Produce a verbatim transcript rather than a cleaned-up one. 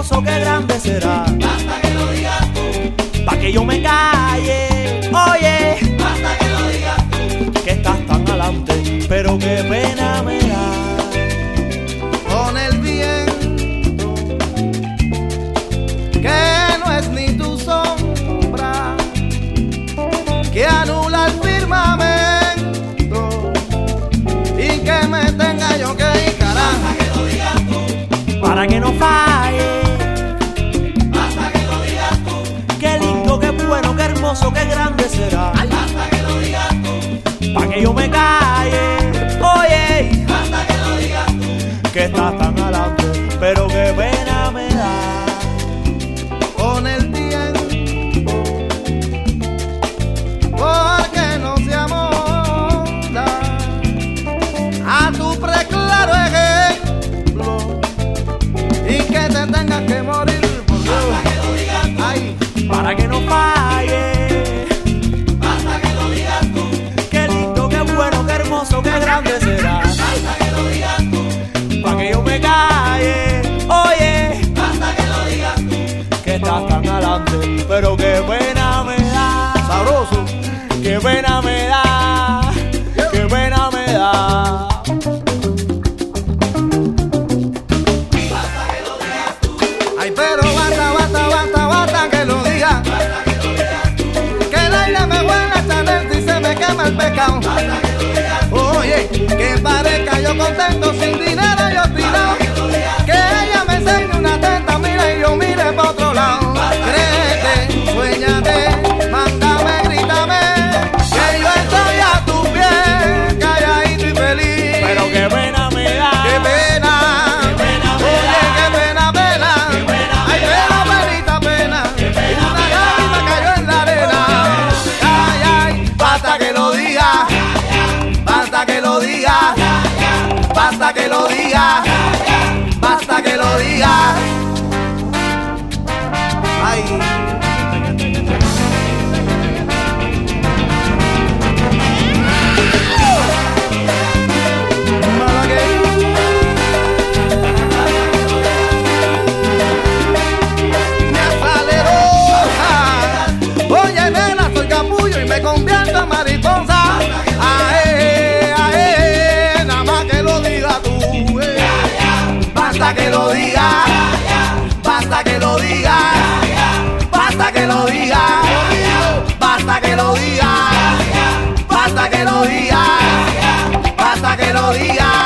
hermoso, qué grande será. Basta que lo digas tú, Pa' que yo me calle, oye, basta que lo digas tú. que estás tan adelante, pero qué pena me da. Con el viento, que no es ni tu sombra, que anula el firmamento y que me tenga yo que ir, carajo. Basta que lo digas tú, Para que no falle, basta que lo digas tú, qué lindo, qué bueno, qué hermoso, qué grande será. basta que lo digas tú, Pa' que yo me calle, oye, basta que lo digas tú. que estás tan adelante, pero qué pena me da. Con el tiempo, porque no se amolda a tu preclaro ejemplo y que te tengas que morir por Dios. Basta que lo digas tú, Ay, Para que no falle, basta que lo digas tú, qué lindo, qué bueno, qué hermoso, qué grande será. basta que lo digas tú, Pa' que yo me calle, oye, basta que lo digas tú. que estás tan adelante, pero qué pena me da. sabroso. Qué pena me da, qué pena me da. Ay, pero basta, basta, basta, basta que lo diga. Que el aire me huele a Chanel si se me quema el pecado. Oye, que parezca yo contento sin dinero yo tirado. Que ella me enseñe una teta, mira y yo mire pa' otro lado. Créete, suéñate, mándame, grítame, que yo estoy a tu pie, calladito y feliz. Pero qué pena me da. ¡Qué pena! Oye, qué pena, pena. Ay, pena, penita, pena. Una lágrima cayó en la arena. Ay, ay, basta que lo diga. Basta que lo diga. Basta que lo diga. Basta que lo diga. Ay. Oye, nena, soy capullo y me convierto en mariposa. Ae, ae, nada más que lo diga tú. eh. Basta que lo diga, basta que lo diga, basta que lo diga, basta que lo diga, basta que lo diga, basta que lo diga.